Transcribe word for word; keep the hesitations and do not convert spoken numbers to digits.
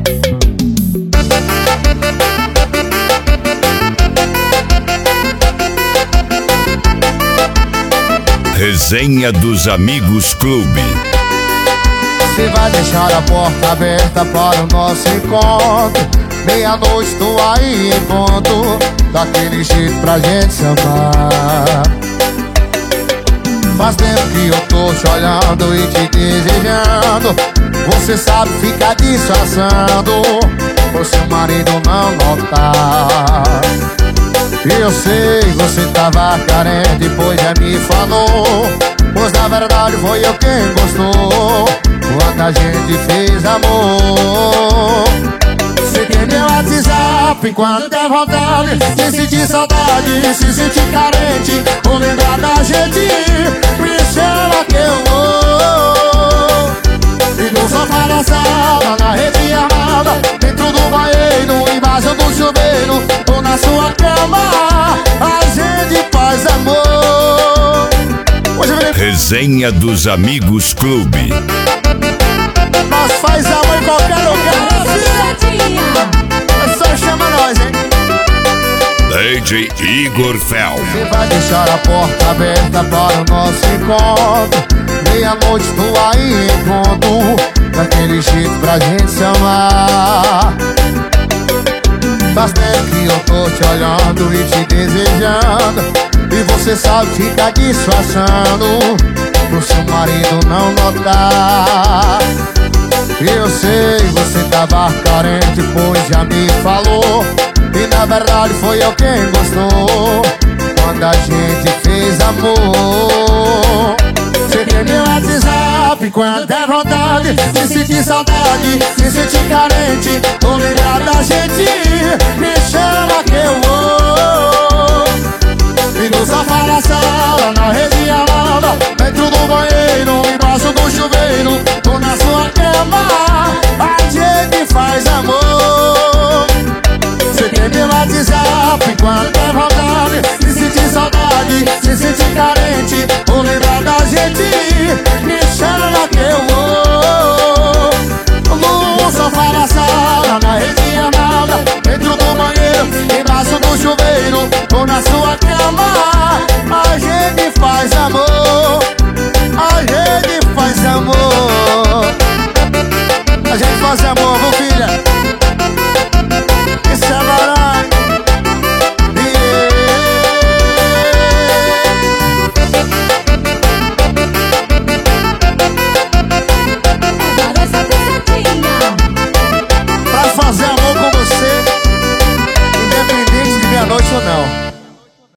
Resenha dos Amigos Clube. Você vai deixar a porta aberta para o nosso encontro. Meia-noite tô aí em ponto, daquele jeito pra gente se amar. Faz tempo que eu tô te olhando e te desejando. Você sabe ficar disfarçando, pro seu marido não notar. Eu sei, você tava carente, pois já me falou. Pois na verdade foi eu quem gostou, quando a gente fez amor. Você tem meu WhatsApp quando der vontade, se sentir saudade, se sentir carente, ou lembrar da gente, me chama que eu vou. E no sofá da sala, na rede armada, dentro do banheiro, embaixo do chuveiro, ou na sua cama, a gente faz amor. Resenha dos Amigos Clube. Nós faz amor em qualquer lugar. É só chama nós, hein? D J Igor Fel. Você vai deixar a porta aberta para o nosso encontro. Meia-noite tô aí em ponto, daquele jeito pra gente se amar. Faz tempo que eu tô te olhando e te desejando, e você sabe ficar disfarçando, pro seu marido não notar. Eu sei, você tava carente, pois já me falou. E na verdade foi eu quem gostou, quando a gente fez amor. Você tem meu WhatsApp quando der vontade, se sentir saudade, se sentir carente, ou lembrar da gente, me chama que eu vou. E no sofá da sala, na rede armada, dentro do banheiro, embaixo do chuveiro, ou na sua cama, a gente faz amor. Você tem meu WhatsApp quando der vontade, se sentir saudade, se sentir carente, ou lembrar da gente,